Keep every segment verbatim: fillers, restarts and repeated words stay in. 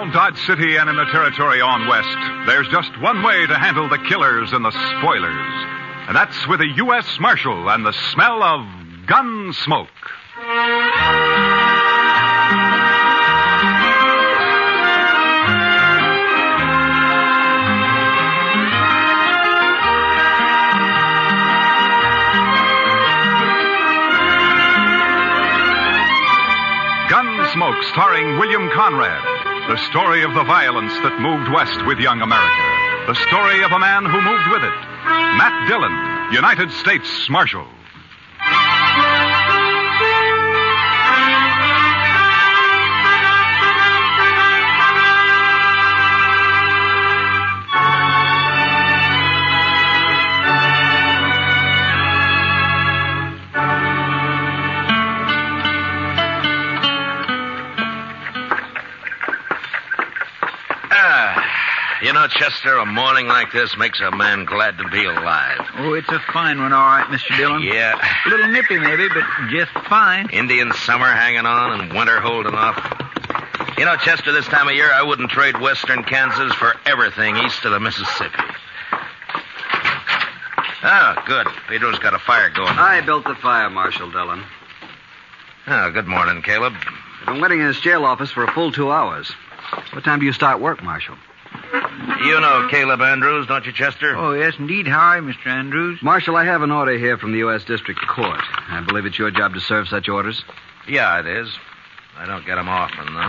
Around Dodge City and in the territory on west, there's just one way to handle the killers and the spoilers. And that's with a U S Marshal and the smell of gun smoke. Gunsmoke, starring William Conrad. The story of the violence that moved west with young America. The story of a man who moved with it. Matt Dillon, United States Marshal. You know, Chester, a morning like this makes a man glad to be alive. Oh, it's a fine one, all right, Mister Dillon. Yeah. A little nippy, maybe, but just fine. Indian summer hanging on and winter holding off. You know, Chester, this time of year, I wouldn't trade western Kansas for everything east of the Mississippi. Oh, good. Pedro's got a fire going. I built the fire, Marshal Dillon. Oh, good morning, Caleb. I've been waiting in his jail office for a full two hours. What time do you start work, Marshal? You know Caleb Andrews, don't you, Chester? Oh, yes, indeed. How are you, Mister Andrews? Marshal, I have an order here from the U S District Court. I believe it's your job to serve such orders. Yeah, it is. I don't get them often, though.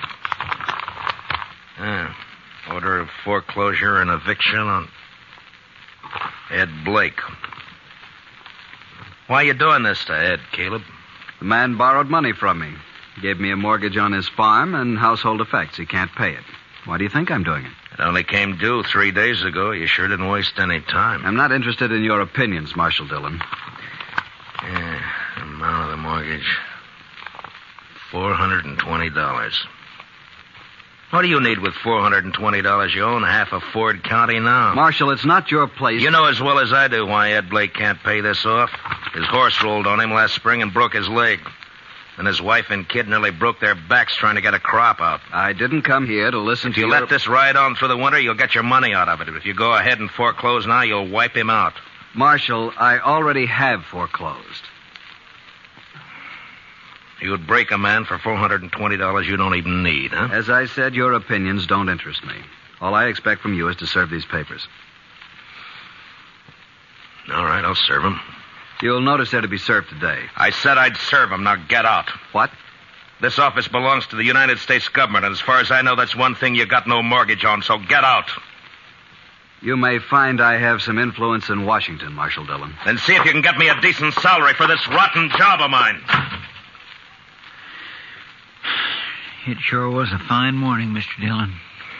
Yeah. Order of foreclosure and eviction on Ed Blake. Why are you doing this to Ed, Caleb? The man borrowed money from me. Gave me a mortgage on his farm and household effects. He can't pay it. Why do you think I'm doing it? It only came due three days ago. You sure didn't waste any time. I'm not interested in your opinions, Marshal Dillon. Yeah, amount of the mortgage. four hundred twenty dollars. What do you need with four hundred twenty dollars? You own half of Ford County now. Marshal, it's not your place. You know as well as I do why Ed Blake can't pay this off. His horse rolled on him last spring and broke his leg. And his wife and kid nearly broke their backs trying to get a crop out. I didn't come here to listen if to you your... let this ride on through the winter, you'll get your money out of it. If you go ahead and foreclose now, you'll wipe him out. Marshal, I already have foreclosed. You would break a man for four hundred twenty dollars you don't even need, huh? As I said, your opinions don't interest me. All I expect from you is to serve these papers. All right, I'll serve them. You'll notice they're to be served today. I said I'd serve them. Now get out. What? This office belongs to the United States government, and as far as I know, that's one thing you got no mortgage on, so get out. You may find I have some influence in Washington, Marshal Dillon. Then see if you can get me a decent salary for this rotten job of mine. It sure was a fine morning, Mister Dillon.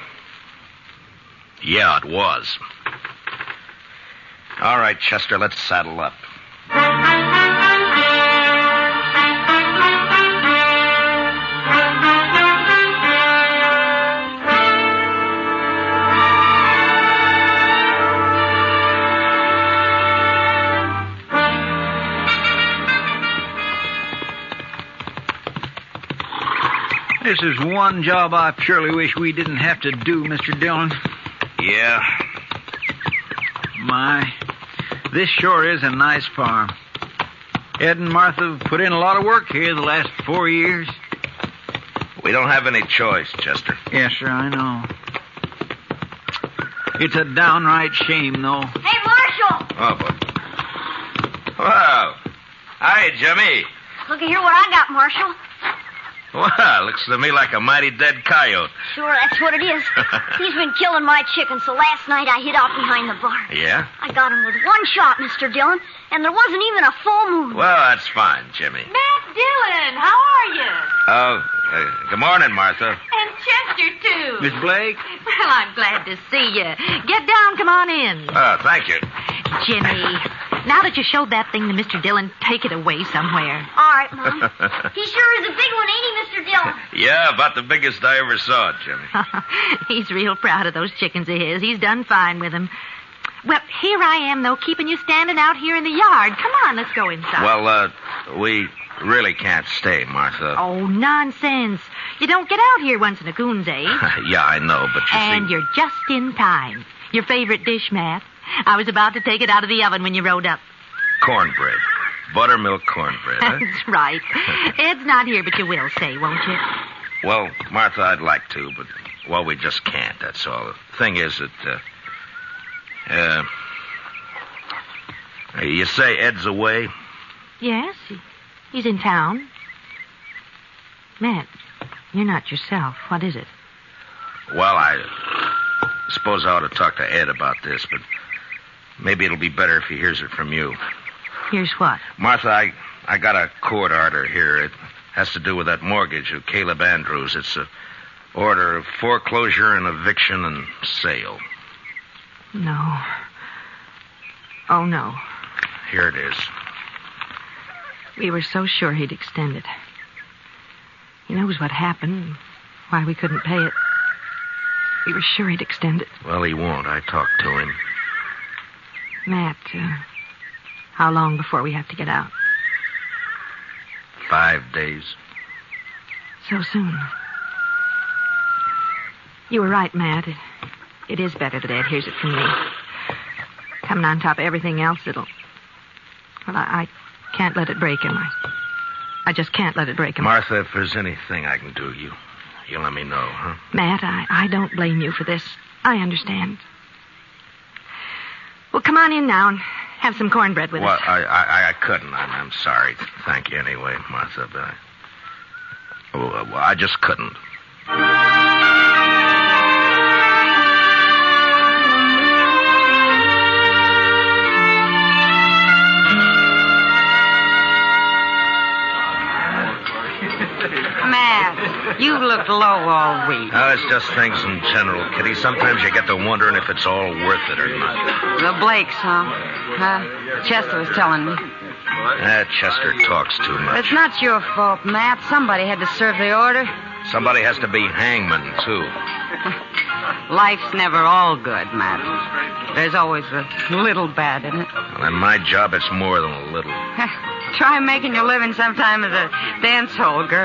Yeah, it was. All right, Chester, let's saddle up. This is one job I surely wish we didn't have to do, Mister Dillon. Yeah. My, this sure is a nice farm. Ed and Martha have put in a lot of work here the last four years. We don't have any choice, Chester. Yes, sir, I know. It's a downright shame, though. Hey, Marshal! Oh, boy. Wow. Hi, Jimmy. Look at here what I got, Marshal. Well, looks to me like a mighty dead coyote. Sure, that's what it is. He's been killing my chickens, so last night I hid out behind the barn. Yeah? I got him with one shot, Mister Dillon, and there wasn't even a full moon. Well, that's fine, Jimmy. Matt Dillon, how are you? Oh, uh, good morning, Martha. And Chester, too. Miss Blake? Well, I'm glad to see you. Get down, come on in. Oh, thank you. Jimmy, now that you showed that thing to Mister Dillon, take it away somewhere. All right, Mom. He sure is a big one, ain't he, Mister Dillon? Yeah, about the biggest I ever saw, Jimmy. He's real proud of those chickens of his. He's done fine with them. Well, here I am, though, keeping you standing out here in the yard. Come on, let's go inside. Well, uh, we really can't stay, Martha. Oh, nonsense. You don't get out here once in a coon's age. Yeah, I know, but you And see... you're just in time. Your favorite dish, Matt. I was about to take it out of the oven when you rode up. Cornbread. Buttermilk cornbread, huh? That's right. Ed's not here, but you will say, won't you? Well, Martha, I'd like to, but, well, we just can't, that's all. The thing is that, uh, uh, you say Ed's away? Yes, he, he's in town. Matt, you're not yourself. What is it? Well, I suppose I ought to talk to Ed about this, but maybe it'll be better if he hears it from you. Here's what? Martha, I, I got a court order here. It has to do with that mortgage of Caleb Andrews. It's a order of foreclosure and eviction and sale. No. Oh, no. Here it is. We were so sure he'd extend it. He knows what happened, why we couldn't pay it. We were sure he'd extend it. Well, he won't. I talked to him. Matt, uh, how long before we have to get out? Five days. So soon. You were right, Matt. It, it is better that Ed hears it from me. Coming on top of everything else, it'll... Well, I, I can't let it break him. I, I just can't let it break him. Martha, if there's anything I can do, you, you let me know, huh? Matt, I, I don't blame you for this. I understand. Well, come on in now and have some cornbread with well, us. I, I, I couldn't. I'm, I'm sorry. Thank you anyway, Martha, but I... Well, I just couldn't. Matt, you looked low all week. Oh, it's just things in general, Kitty. Sometimes you get to wondering if it's all worth it or not. The Blakes, huh? Huh? Chester was telling me. That Chester talks too much. It's not your fault, Matt. Somebody had to serve the order. Somebody has to be hangman, too. Life's never all good, Matt. There's always a little bad in it. Well, in my job, it's more than a little. Try making your living sometime as a dance hall girl.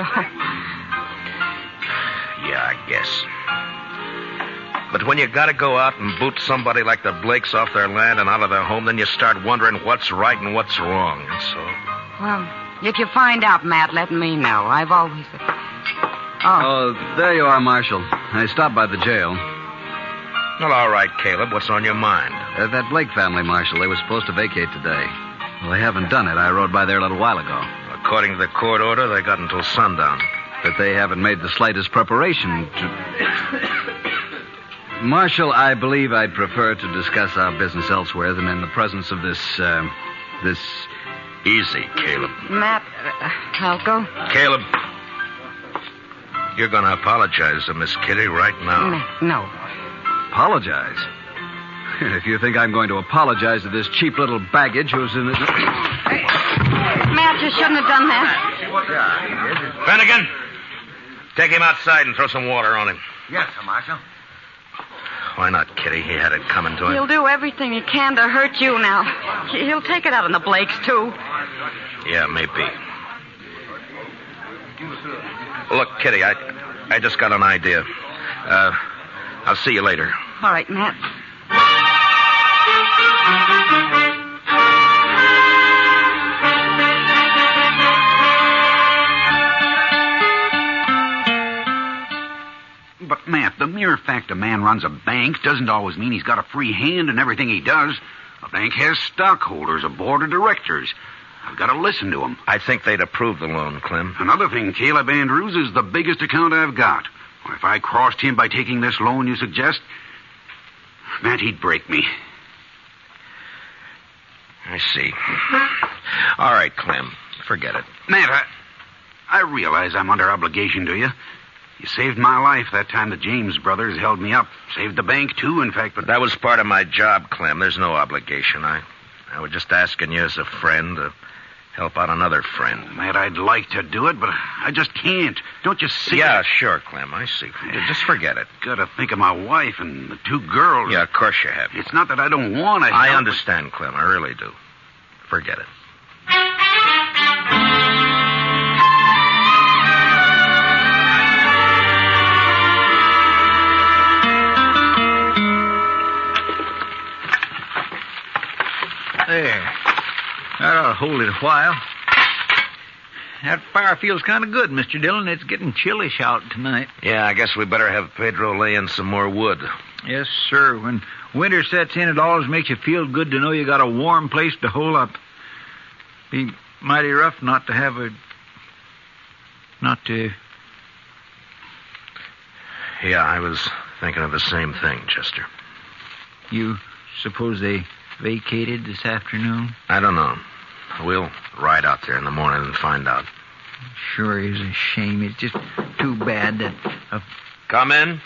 Yeah, I guess. But when you gotta go out and boot somebody like the Blakes off their land and out of their home, then you start wondering what's right and what's wrong, that's all. Well, if you find out, Matt, let me know. I've always... Oh. Oh, there you are, Marshal. I stopped by the jail. Well, all right, Caleb. What's on your mind? Uh, that Blake family, Marshal, they were supposed to vacate today. Well, they haven't done it. I rode by there a little while ago. According to the court order, they got until sundown. But they haven't made the slightest preparation to... Marshal, I believe I'd prefer to discuss our business elsewhere than in the presence of this, uh, this... Easy, Caleb. Matt, uh, I'll go. Caleb, you're going to apologize to Miss Kitty right now. No. Apologize? If you think I'm going to apologize to this cheap little baggage who's in it... Matt, you shouldn't have done that. Finnegan, take him outside and throw some water on him. Yes, sir, Marshal. Why not, Kitty? He had it coming to him. He'll do everything he can to hurt you now. He'll take it out on the Blakes, too. Yeah, maybe. Look, Kitty, I I just got an idea. Uh, I'll see you later. All right, Matt. But, Matt, the mere fact a man runs a bank doesn't always mean he's got a free hand in everything he does. A bank has stockholders, a board of directors. I've got to listen to them. I think they'd approve the loan, Clem. Another thing, Caleb Andrews is the biggest account I've got. If I crossed him by taking this loan you suggest, Matt, he'd break me. I see. All right, Clem. Forget it. Matt, I, I realize I'm under obligation to you. You saved my life that time the James brothers held me up. Saved the bank, too, in fact, but... That was part of my job, Clem. There's no obligation. I, I was just asking you as a friend to help out another friend. Matt, I'd like to do it, but I just can't. Don't you see? Yeah, sure, Clem. I see. Just forget it. Gotta think of my wife and the two girls. Yeah, of course you have. It's not that I don't want to I help, understand, Clem. I really do. Forget it. There. That ought to hold it a while. That fire feels kind of good, Mister Dillon. It's getting chillish out tonight. Yeah, I guess we better have Pedro lay in some more wood. Yes, sir. When winter sets in, it always makes you feel good to know you got a warm place to hole up. Be mighty rough not to have a... not to... Yeah, I was thinking of the same thing, Chester. You suppose they vacated this afternoon? I don't know. We'll ride out there in the morning and find out. Sure is a shame. It's just too bad that... Uh... Come in.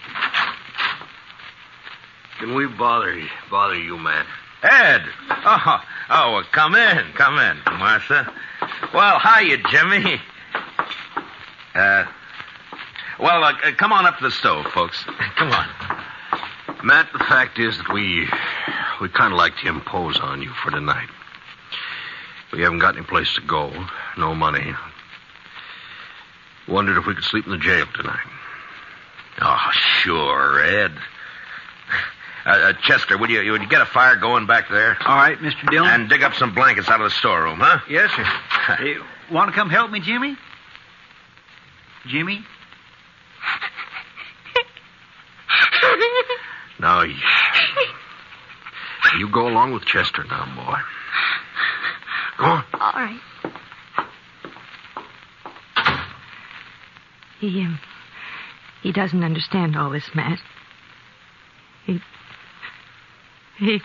Can we bother you, bother you, Matt? Ed! Oh, oh, well, come in, come in, Martha. Well, hiya, Jimmy. Uh, well, uh, come on up to the stove, folks. Come on. Matt, the fact is that we... we kind of like to impose on you for tonight. We haven't got any place to go, no money. Wondered if we could sleep in the jail tonight. Oh, sure, Ed. Uh, uh, Chester, would you, would you get a fire going back there? All right, Mister Dillon. And dig up some blankets out of the storeroom, huh? Yes, sir. Hey, want to come help me, Jimmy? Jimmy? Now, you, you go along with Chester now, boy. Go on. All right. He, um, he doesn't understand all this, Matt. He... He...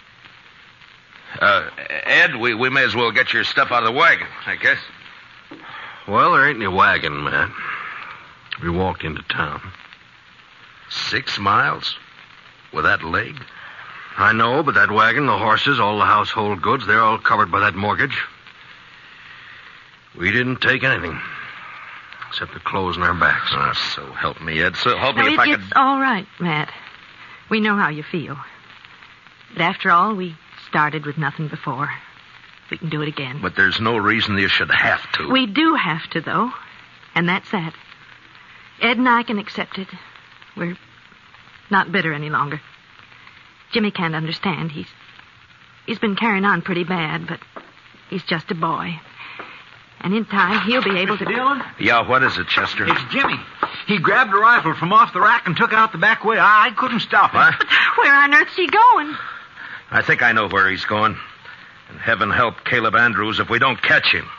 Uh, Ed, we, we may as well get your stuff out of the wagon, I guess. Well, there ain't any wagon, Matt. We walked into town. Six miles? With that leg? I know, but that wagon, the horses, all the household goods, they're all covered by that mortgage. We didn't take anything. Except the clothes on our backs. Oh, so help me, Ed. So help me No, if it, I could... It's all right, Matt. We know how you feel. But after all, we started with nothing before. We can do it again. But there's no reason you should have to. We do have to, though. And that's that. Ed and I can accept it. We're not bitter any longer. Jimmy can't understand. He's he's been carrying on pretty bad, but he's just a boy. And in time, he'll be able to... Dillon? Yeah, what is it, Chester? It's Jimmy. He grabbed a rifle from off the rack and took out the back way. I, I couldn't stop him. What? But where on earth's he going? I think I know where he's going. And heaven help Caleb Andrews if we don't catch him.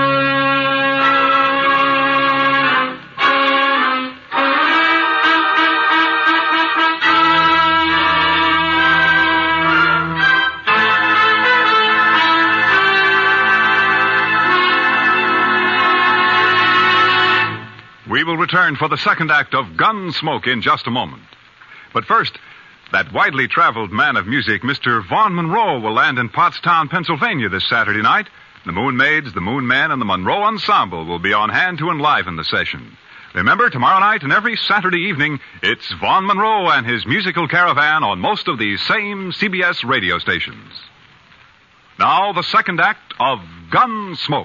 We will return for the second act of Gunsmoke in just a moment. But first, that widely traveled man of music, Mister Vaughn Monroe, will land in Pottstown, Pennsylvania this Saturday night. The Moon Maids, the Moon Men, and the Monroe Ensemble will be on hand to enliven the session. Remember, tomorrow night and every Saturday evening, it's Vaughn Monroe and his musical caravan on most of these same C B S radio stations. Now, the second act of Gunsmoke.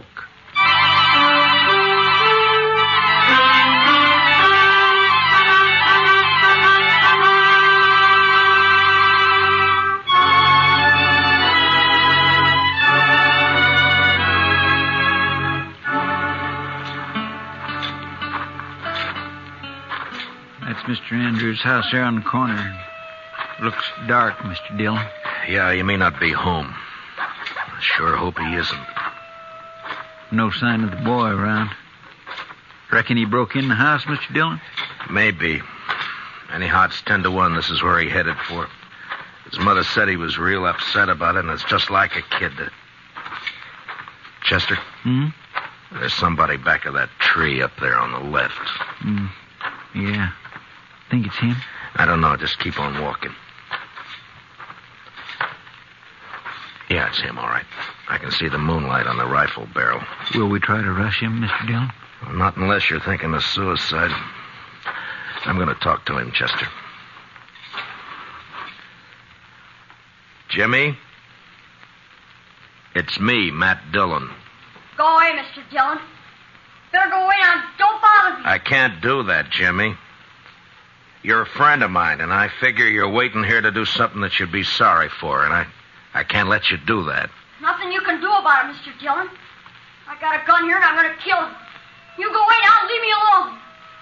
That's Mister Andrews' house there on the corner. Looks dark, Mister Dillon. Yeah, you may not be home. I sure hope he isn't. No sign of the boy around. Reckon he broke in the house, Mister Dillon? Maybe. Anyhow, it's ten to one. This is where he headed for. His mother said he was real upset about it, and it's just like a kid. To... Chester? Hmm? There's somebody back of that tree up there on the left. Hmm. Yeah. Think it's him? I don't know. Just keep on walking. Yeah, it's him, all right. I can see the moonlight on the rifle barrel. Will we try to rush him, Mister Dillon? Well, not unless you're thinking of suicide. I'm going to talk to him, Chester. Jimmy? It's me, Matt Dillon. Go away, Mister Dillon. Better go away now. Don't bother me. I can't do that, Jimmy. You're a friend of mine, and I figure you're waiting here to do something that you'd be sorry for, and I, I can't let you do that. Nothing you can do about it, Mister Dillon. I got a gun here and I'm going to kill him. You go away now and leave me alone.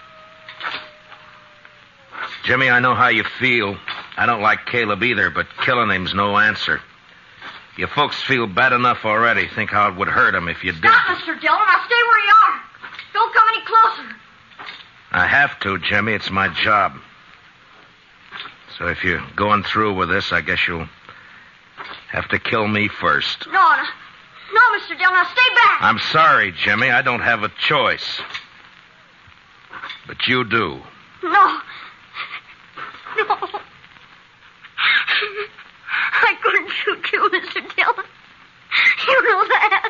Jimmy, I know how you feel. I don't like Caleb either, but killing him's no answer. You folks feel bad enough already. Think how it would hurt him if you did. Stop, Mister Dillon. Now stay where you are. Don't come any closer. I have to, Jimmy. It's my job. So if you're going through with this, I guess you'll have to kill me first. No, no. No, Mister Dillon. Now stay back. I'm sorry, Jimmy. I don't have a choice. But you do. No. No. I couldn't shoot you, Mister Dillon. You know that.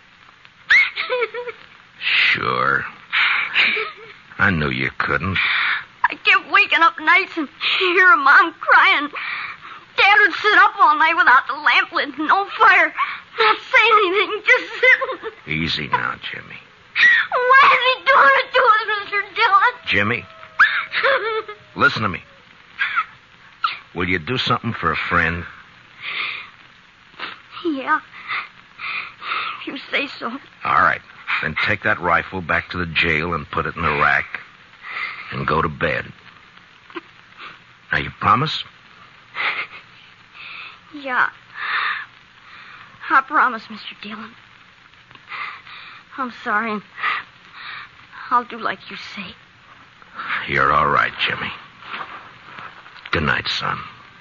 Sure. I knew you couldn't. I kept waking up nights and hearing Mom crying. Dad would sit up all night without the lamp lit, no fire, not saying anything, just sitting. Easy now, Jimmy. Why is he doing it to us, Mister Dillon? Jimmy, listen to me. Will you do something for a friend? Yeah. If you say so. All right. Then take that rifle back to the jail and put it in the rack and go to bed. Now, you promise? Yeah. I promise, Mister Dillon. I'm sorry, and I'll do like you say. You're all right, Jimmy. Good night, son.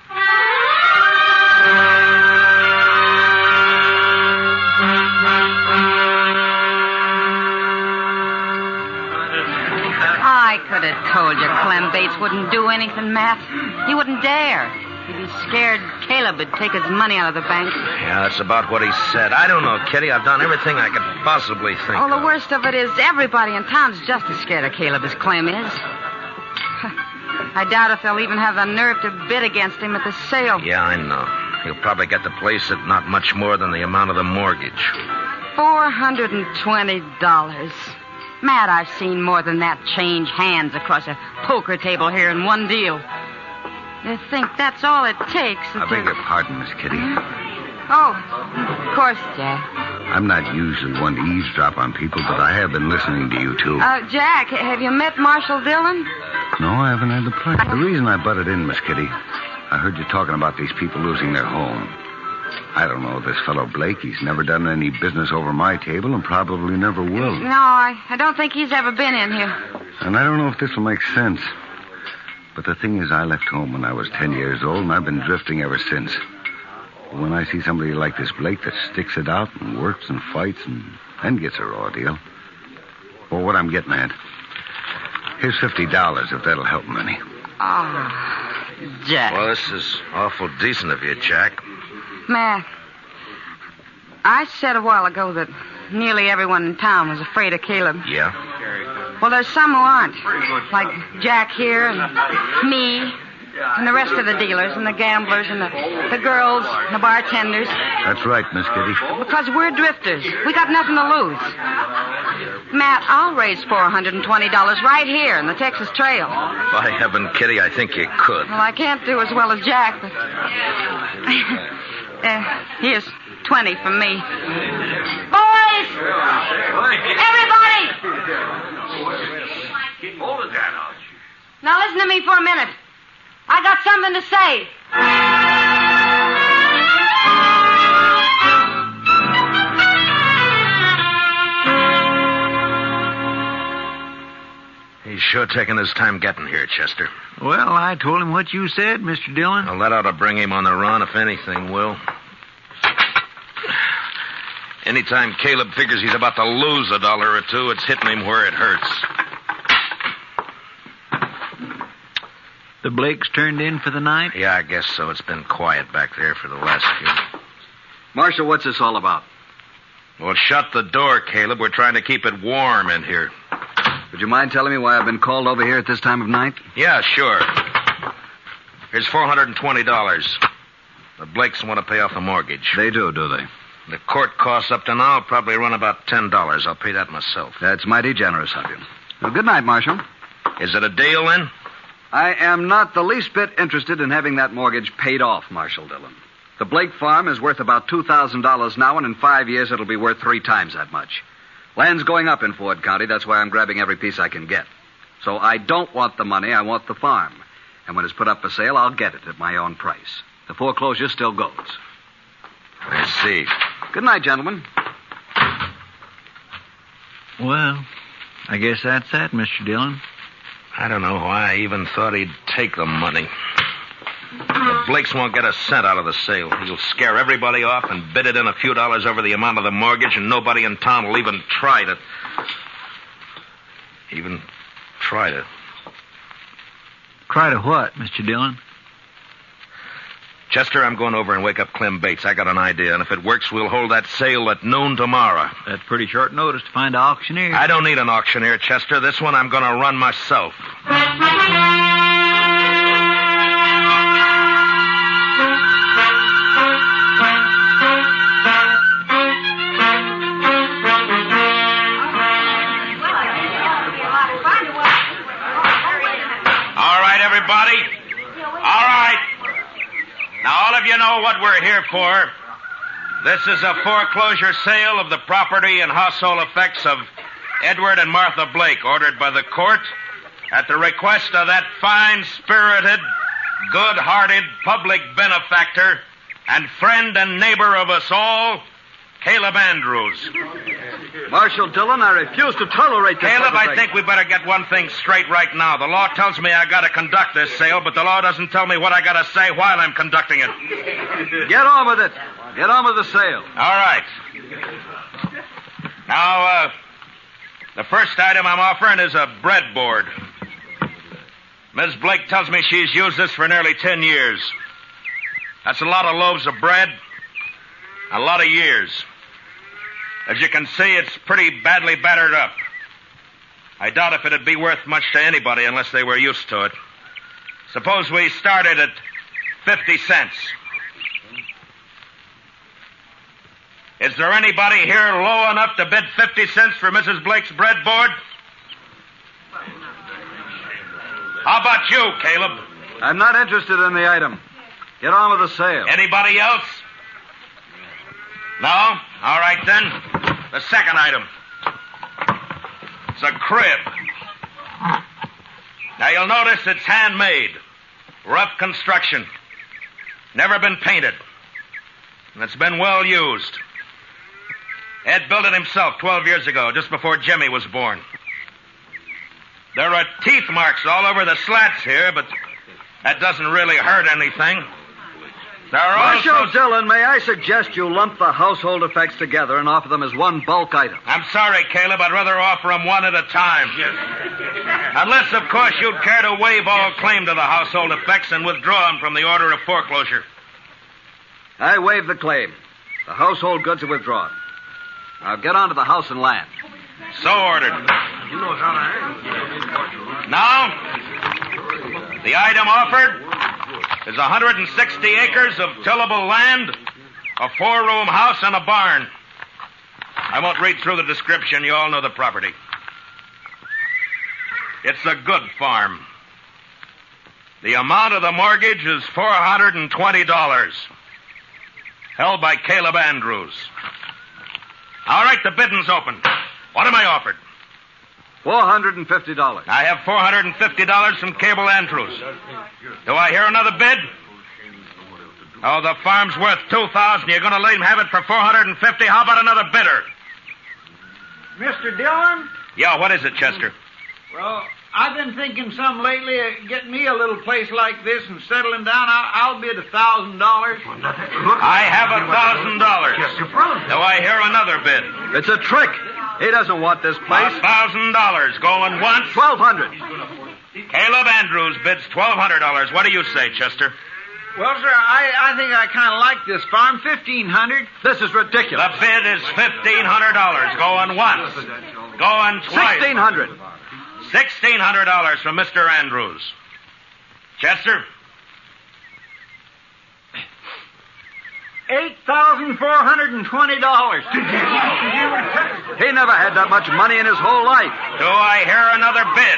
I could have told you Clem Bates wouldn't do anything, Matt. He wouldn't dare. He'd be scared Caleb would take his money out of the bank. Yeah, that's about what he said. I don't know, Kitty. I've done everything I could possibly think Oh, the of. worst of it is everybody in town's just as scared of Caleb as Clem is. I doubt if they'll even have the nerve to bid against him at the sale. Yeah, I know. He'll probably get the place at not much more than the amount of the mortgage. Four hundred and twenty dollars. Matt, I've seen more than that change hands across a poker table here in one deal. You think that's all it takes? I beg your pardon, Miss Kitty. Oh, of course, Jack. I'm not usually one to eavesdrop on people, but I have been listening to you, too. Uh, Jack, have you met Marshal Dillon? No, I haven't had the pleasure. The reason I butted in, Miss Kitty, I heard you talking about these people losing their home. I don't know this fellow Blake. He's never done any business over my table and probably never will. No, I, I don't think he's ever been in here. And I don't know if this will make sense. But the thing is, I left home when I was ten years old, and I've been drifting ever since. When I see somebody like this Blake that sticks it out and works and fights and then gets a raw deal. Well, what I'm getting at, here's fifty dollars if that'll help him any. Oh, Jack. Well, this is awful decent of you, Jack. Matt, I said a while ago that nearly everyone in town was afraid of Caleb. Yeah? Well, there's some who aren't. Like Jack here and me and the rest of the dealers and the gamblers and the, the girls and the bartenders. That's right, Miss Kitty. Because we're drifters. We got nothing to lose. Matt, I'll raise four hundred twenty dollars right here in the Texas Trail. By heaven, Kitty, I think you could. Well, I can't do as well as Jack, but... uh, here's twenty from me. Boys! Everybody! Keep holding that on. Now listen to me for a minute. I got something to say. He's sure taking his time getting here, Chester. Well, I told him what you said, Mister Dillon. Well, that ought to bring him on the run, if anything will. Anytime Caleb figures he's about to lose a dollar or two, it's hitting him where it hurts. The Blakes turned in for the night? Yeah, I guess so. It's been quiet back there for the last few. Marshal, what's this all about? Well, shut the door, Caleb. We're trying to keep it warm in here. Would you mind telling me why I've been called over here at this time of night? Yeah, sure. Here's four hundred twenty dollars. The Blakes want to pay off the mortgage. They do, do they? The court costs up to now will probably run about ten dollars. I'll pay that myself. That's mighty generous of you. Well, good night, Marshal. Is it a deal, then? I am not the least bit interested in having that mortgage paid off, Marshal Dillon. The Blake farm is worth about two thousand dollars now, and in five years it'll be worth three times that much. Land's going up in Ford County. That's why I'm grabbing every piece I can get. So I don't want the money. I want the farm. And when it's put up for sale, I'll get it at my own price. The foreclosure still goes. I see. Good night, gentlemen. Well, I guess that's that, Mister Dillon. I don't know why I even thought he'd take the money. The Blakes won't get a cent out of the sale. He'll scare everybody off and bid it in a few dollars over the amount of the mortgage, and nobody in town will even try to... Even try to... Try to what, Mister Dillon? Chester, I'm going over and wake up Clem Bates. I got an idea, and if it works, we'll hold that sale at noon tomorrow. That's pretty short notice to find an auctioneer. I don't need an auctioneer, Chester. This one I'm going to run myself. All right, everybody. All right. Now, all of you know what we're here for. This is a foreclosure sale of the property and household effects of Edward and Martha Blake, ordered by the court at the request of that fine-spirited, good-hearted public benefactor and friend and neighbor of us all, Caleb Andrews. Marshal Dillon, I refuse to tolerate this. Caleb, I think we better get one thing straight right now. The law tells me I got to conduct this sale, but the law doesn't tell me what I got to say while I'm conducting it. Get on with it. Get on with the sale. All right. Now, uh, the first item I'm offering is a breadboard. Miss Blake tells me she's used this for nearly ten years. That's a lot of loaves of bread, a lot of years. As you can see, it's pretty badly battered up. I doubt if it'd be worth much to anybody unless they were used to it. Suppose we started at fifty cents. Is there anybody here low enough to bid fifty cents for Missus Blake's breadboard? How about you, Caleb? I'm not interested in the item. Get on with the sale. Anybody else? No? All right, then. The second item. It's a crib. Now, you'll notice it's handmade. Rough construction. Never been painted. And it's been well used. Ed built it himself twelve years ago, just before Jimmy was born. There are teeth marks all over the slats here, but that doesn't really hurt anything. There are Marshal also... Dillon, may I suggest you lump the household effects together and offer them as one bulk item? I'm sorry, Caleb. I'd rather offer them one at a time. Yes. Unless, of course, you'd care to waive all claim to the household effects and withdraw them from the order of foreclosure. I waive the claim. The household goods are withdrawn. Now get on to the house and land. So ordered. Now, the item offered is one hundred sixty acres of tillable land, a four-room house, and a barn. I won't read through the description. You all know the property. It's a good farm. The amount of the mortgage is four hundred twenty dollars. Held by Caleb Andrews. All right, the bidding's open. What am I offered? four hundred fifty dollars. I have four hundred fifty dollars from Caleb Andrews. Do I hear another bid? Oh, the farm's worth two thousand dollars. You're going to let him have it for four hundred fifty dollars? How about another bidder? Mister Dillon? Yeah, what is it, Chester? Well, I've been thinking some lately of getting me a little place like this and settling down. I'll, I'll bid a thousand dollars. I have a thousand dollars. Do I hear another bid? It's a trick. He doesn't want this place. A thousand dollars. Going once? Twelve hundred. Caleb Andrews bids twelve hundred dollars. What do you say, Chester? Well, sir, I, I think I kind of like this farm. Fifteen hundred. This is ridiculous. The bid is fifteen hundred dollars. Going once. Going twice. Sixteen hundred. Sixteen hundred dollars from Mister Andrews. Chester? Eight thousand four hundred and twenty dollars. He never had that much money in his whole life. Do I hear another bid?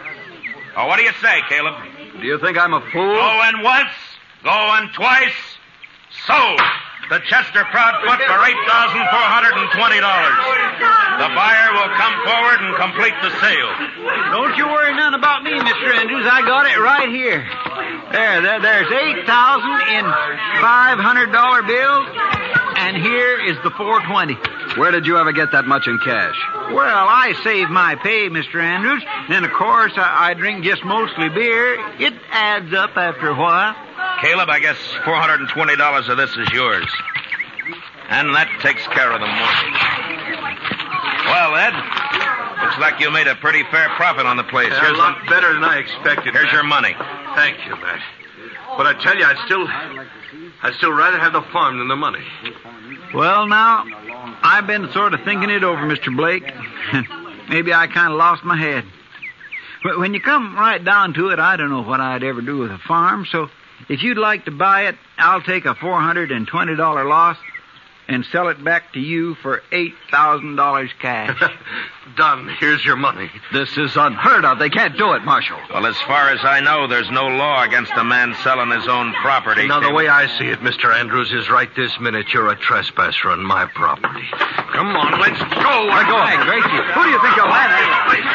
Oh, what do you say, Caleb? Do you think I'm a fool? Going once, going twice, Sold. The Chester Proudfoot for eight thousand four hundred twenty dollars. The buyer will come forward and complete the sale. Don't you worry none about me, Mister Andrews. I got it right here. There, there there's eight thousand in five hundred dollar bills, and here is the four twenty. Where did you ever get that much in cash? Well, I save my pay, Mister Andrews. Then, of course, I, I drink just mostly beer. It adds up after a while. Caleb, I guess four hundred twenty dollars of this is yours. And that takes care of the mortgage. Well, Ed, looks like you made a pretty fair profit on the place. Yeah, Here's a lot the- better than I expected. Here's Matt. your money. Thank you, Matt. But I tell you, I'd still, I'd still rather have the farm than the money. Well, now, I've been sort of thinking it over, Mister Blake. Maybe I kind of lost my head. But when you come right down to it, I don't know what I'd ever do with a farm, so if you'd like to buy it, I'll take a four hundred twenty dollar loss and sell it back to you for eight thousand dollars cash. Done. Here's your money. This is unheard of. They can't do it, Marshal. Well, as far as I know, there's no law against a man selling his own property. Now, the way I see it, Mister Andrews, is right this minute you're a trespasser on my property. Come on, let's go. Let go of me, Gracie. Who do you think you're landing?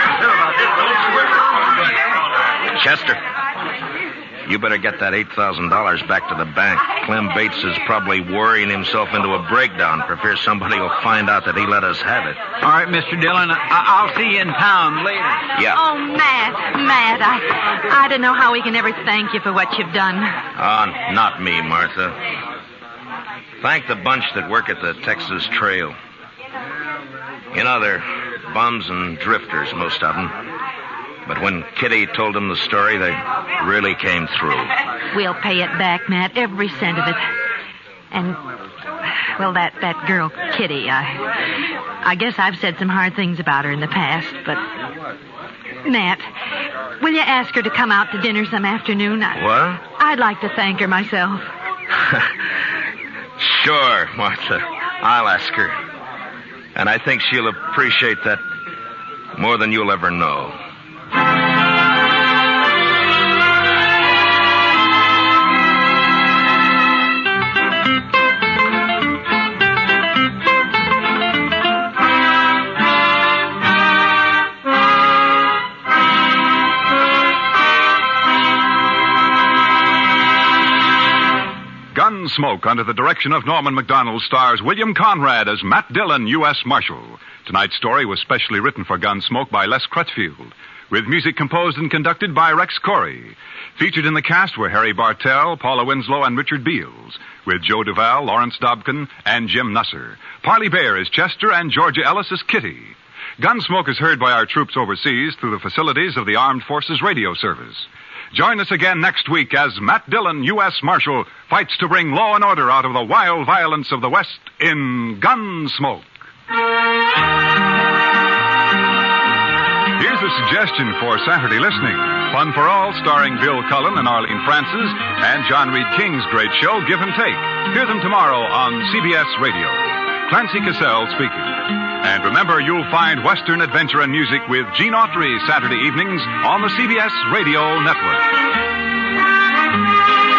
Chester, you better get that eight thousand dollars back to the bank. Clem Bates is probably worrying himself into a breakdown for fear somebody will find out that he let us have it. All right, Mister Dillon, I- I'll see you in town later. Yeah. Oh, Matt, Matt, I, I don't know how we can ever thank you for what you've done. Ah, not me, Martha. Thank the bunch that work at the Texas Trail. You know, they're bums and drifters, most of them. But when Kitty told them the story, they really came through. We'll pay it back, Matt, every cent of it. And, well, that, that girl, Kitty, I, I guess I've said some hard things about her in the past, but... Matt, will you ask her to come out to dinner some afternoon? I, What? I'd like to thank her myself. Sure, Martha. I'll ask her. And I think she'll appreciate that more than you'll ever know. Gunsmoke, under the direction of Norman MacDonald, stars William Conrad as Matt Dillon, U S Marshal. Tonight's story was specially written for Gunsmoke by Les Crutchfield, with music composed and conducted by Rex Corey. Featured in the cast were Harry Bartell, Paula Winslow, and Richard Beals, with Joe Duvall, Lawrence Dobkin, and Jim Nusser. Parley Bear as Chester, and Georgia Ellis as Kitty. Gunsmoke is heard by our troops overseas through the facilities of the Armed Forces Radio Service. Join us again next week as Matt Dillon, U S Marshal, fights to bring law and order out of the wild violence of the West in Gunsmoke. Here's a suggestion for Saturday listening. Fun for All, starring Bill Cullen and Arlene Francis, and John Reed King's great show, Give and Take. Hear them tomorrow on C B S Radio. Clancy Cassell speaking. And remember, you'll find Western adventure and music with Gene Autry Saturday evenings on the C B S Radio Network.